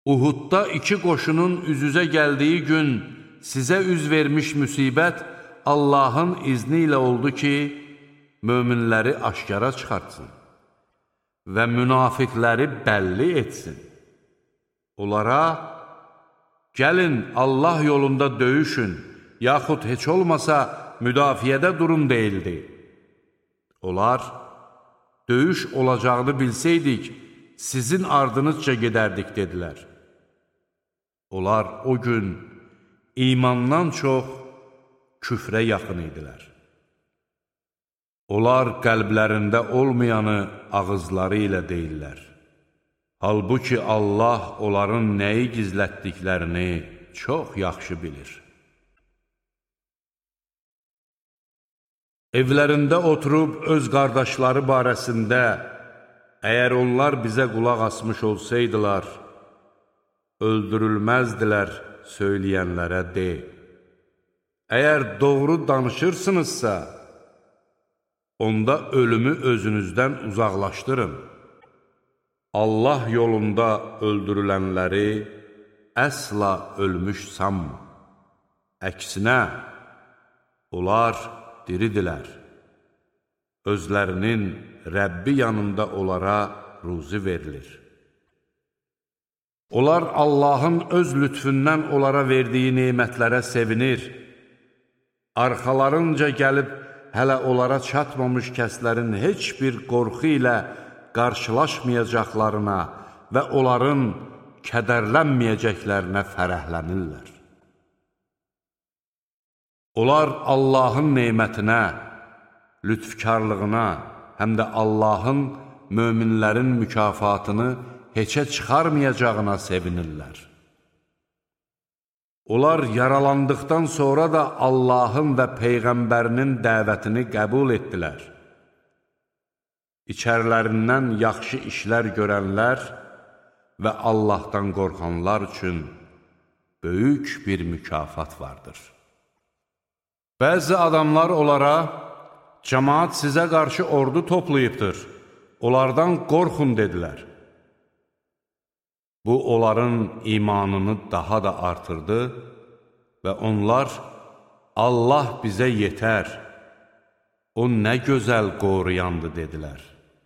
Uhudda iki qoşunun üz-üzə gəldiyi gün sizə üz vermiş müsibət Allahın izni ilə oldu ki, möminləri aşkara çıxartsın və münafiqləri bəlli etsin. Onlara, gəlin Allah yolunda döyüşün, yaxud heç olmasa müdafiədə durun deyildi. Onlar, döyüş olacağını bilsəydik, sizin ardınızca gedərdik, dedilər. Onlar o gün imandan çox küfrə yaxın idilər. Onlar qəlblərində olmayanı ağızları ilə deyirlər. Halbuki Allah onların nəyi gizlətdiklərini çox yaxşı bilir. Evlərində oturub öz qardaşları barəsində, əgər onlar bizə qulaq asmış olsaydılar, öldürülməzdilər söyləyənlərə de. Əgər doğru danışırsınızsa, onda ölümü özünüzdən uzaqlaşdırın. Allah yolunda öldürülənləri əsla ölmüş sanma. Əksinə, onlar diridilər. Özlərinin Rəbbi yanında onlara ruzi verilir. Onlar Allahın öz lütfündən onlara verdiyi nemətlərə sevinir. Arxalarınca gəlib hələ onlara çatmamış kəslərin heç bir qorxu ilə qarşılaşmayacaqlarına və onların kədərlənməyəcəklərinə fərəhlənirlər. Onlar Allahın nemətinə, lütfkarlığına, həm də Allahın möminlərin mükafatını heçə çıxarmayacağına sevinirlər. Onlar yaralandıqdan sonra da Allahın və Peyğəmbərinin dəvətini qəbul etdilər. İçərlərindən yaxşı işlər görənlər və Allahdan qorxanlar üçün böyük bir mükafat vardır. Bəzi adamlar onlara, cəmaat sizə qarşı ordu toplayıbdır, onlardan qorxun dedilər. Bu, onların imanını daha da artırdı və onlar, Allah bizə yetər, o nə gözəl qoruyandı, dedilər.